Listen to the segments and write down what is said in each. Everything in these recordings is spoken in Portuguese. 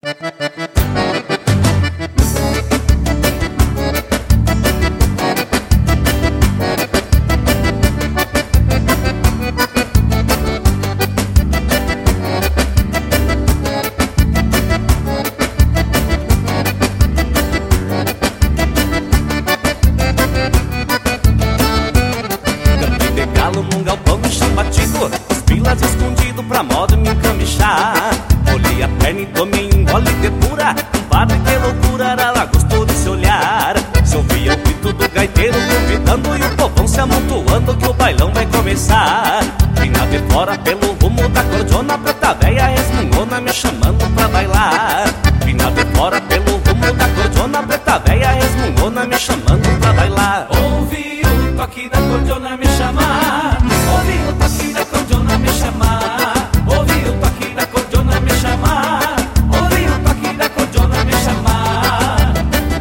Num galpão no chão batido, os pilas escondido pra modo me encamichar. Olhei a perna e tomei um gole de pura. Padre, que loucura, era lá gostoso de se olhar. Se ouvia o grito do gaiteiro convidando e o povão se amontoando que o bailão vai começar. Vinha de fora pelo rumo da cordiona, preta véia resmungona me chamando pra bailar. Vinha de fora pelo rumo da cordiona, preta véia resmungona me chamando pra bailar. Ouvi o toque da cordiona me chamar. Ouvi o toque da cordiona me chamar. Ouvi o toque da cordiona me chamar. Ouvi o toque da cordiona me chamar.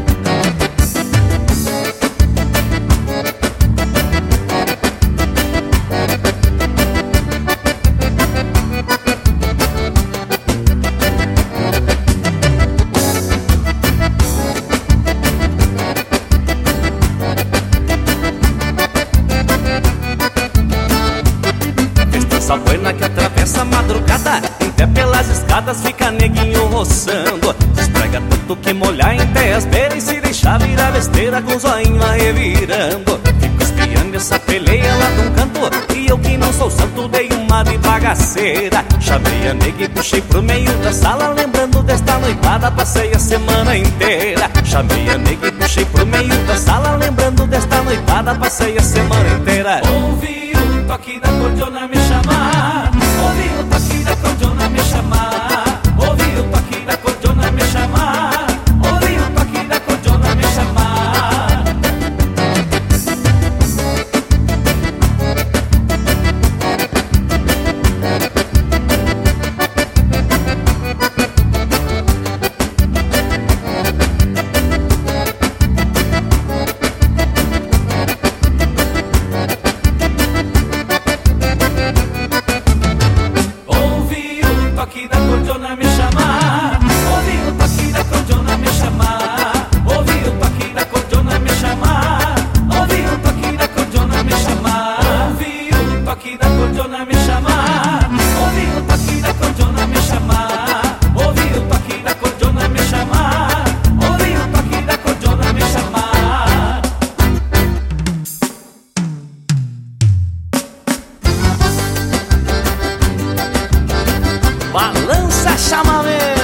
Essa buena que atravessa a madrugada, em pé pelas escadas fica neguinho roçando. Se esprega tanto que molhar em pé as beiras e se deixar virar besteira com o zoinho revirando. Fico espiando essa peleia lá de um canto, e eu que não sou santo dei uma de bagaceira. Chamei a nega e puxei pro meio da sala, lembrando desta noitada passei a semana inteira. Chamei a nega e puxei pro meio da sala, lembrando desta noitada passei a semana inteira. Ouvi o toque da cordiona me chamar. Ouvi o toque da cordiona me chamar. Ouvi o toque da cordiona me chamar. Ouvi o toque da cordiona me chamar. Ouvi o toque da cordiona me chamar. Ouvi o toque da cordiona me chamar. Ouvi o toque da cordiona me chamar. Ouvi o toque da cordiona me chamar. Ouvi o toque da cordiona me chamar. Ouvi o toque da cordiona me chamar. Ouvi o toque da cordiona me chamar. Ouvi o toque da cordiona me chamar. Balança chamamento.